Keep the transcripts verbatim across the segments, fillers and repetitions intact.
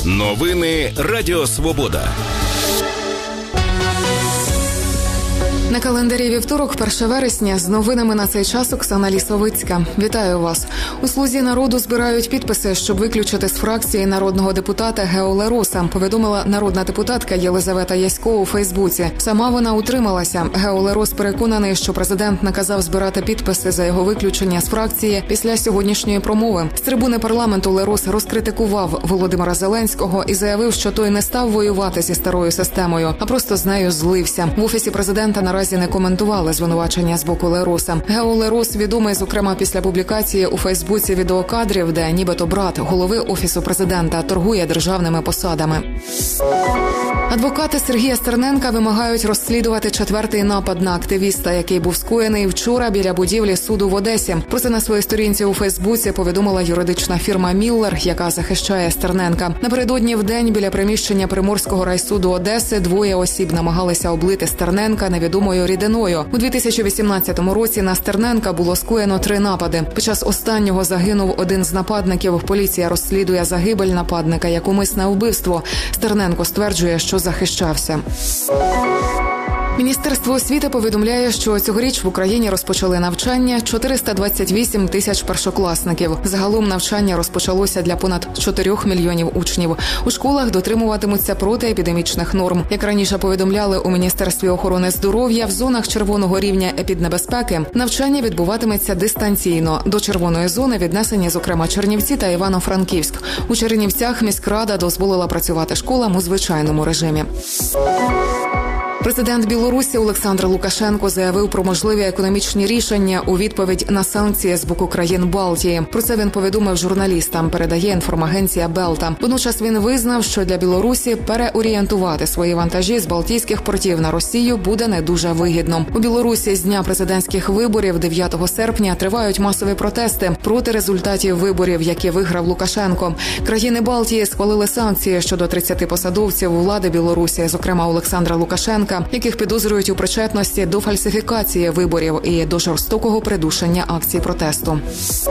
Новини Радіо Свобода. На календарі вівторок, перше вересня, з новинами на цей час Оксана Лісовицька. Вітаю вас. У «Слузі народу» збирають підписи, щоб виключити з фракції народного депутата Гео Лероса, повідомила народна депутатка Єлизавета Ясько у Фейсбуці. Сама вона утрималася. Гео Лерос переконаний, що президент наказав збирати підписи за його виключення з фракції після сьогоднішньої промови. З трибуни парламенту Лерос розкритикував Володимира Зеленського і заявив, що той не став воювати зі старою системою, а просто з нею злився. В Офісі президента наразі не коментували звинувачення з боку Лероса. Гео Лерос відомий, зокрема, після публікації у Фейсбуці відеокадрів, де нібито брат голови Офісу президента торгує державними посадами. Адвокати Сергія Стерненка вимагають розслідувати четвертий напад на активіста, який був скоєний вчора біля будівлі суду в Одесі. Про це на своїй сторінці у Фейсбуці повідомила юридична фірма «Міллер», яка захищає Стерненка. Напередодні в день біля приміщення Приморського райсуду Одеси двоє осіб намагалися облити Стерненка невідомою рідиною. У дві тисячі вісімнадцятому році на Стерненка було скоєно три напади. Під час останнього загинув один з нападників. Поліція розслідує загибель нападника як умисне вбивство. Стерненко стверджує, що захищався. Міністерство освіти повідомляє, що цьогоріч в Україні розпочали навчання чотириста двадцять вісім тисяч першокласників. Загалом навчання розпочалося для понад чотирьох мільйонів учнів. У школах дотримуватимуться протиепідемічних норм. Як раніше повідомляли у Міністерстві охорони здоров'я, в зонах червоного рівня епіднебезпеки навчання відбуватиметься дистанційно. До червоної зони віднесені, зокрема, Чернівці та Івано-Франківськ. У Чернівцях міськрада дозволила працювати школам у звичайному режимі. Президент Білорусі Олександр Лукашенко заявив про можливі економічні рішення у відповідь на санкції з боку країн Балтії. Про це він повідомив журналістам, передає інформагенція Белта. Водночас він визнав, що для Білорусі переорієнтувати свої вантажі з балтійських портів на Росію буде не дуже вигідно. У Білорусі з дня президентських виборів дев'ятого серпня тривають масові протести проти результатів виборів, які виграв Лукашенко. Країни Балтії схвалили санкції щодо тридцяти посадовців влади Білорусі, зокрема Олександра Лукашенка, яких підозрюють у причетності до фальсифікації виборів і до жорстокого придушення акцій протесту.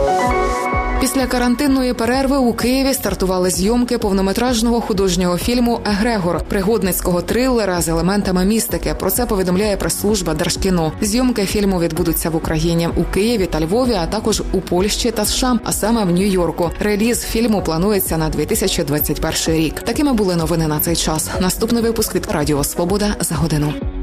Після карантинної перерви у Києві стартували зйомки повнометражного художнього фільму «Егрегор» – пригодницького трилера з елементами містики. Про це повідомляє прес-служба Держкіно. Зйомки фільму відбудуться в Україні, у Києві та Львові, а також у Польщі та США, а саме в Нью-Йорку. Реліз фільму планується на дві тисячі двадцять перший рік. Такими були новини на цей час. Наступний випуск від Радіо Свобода за годину.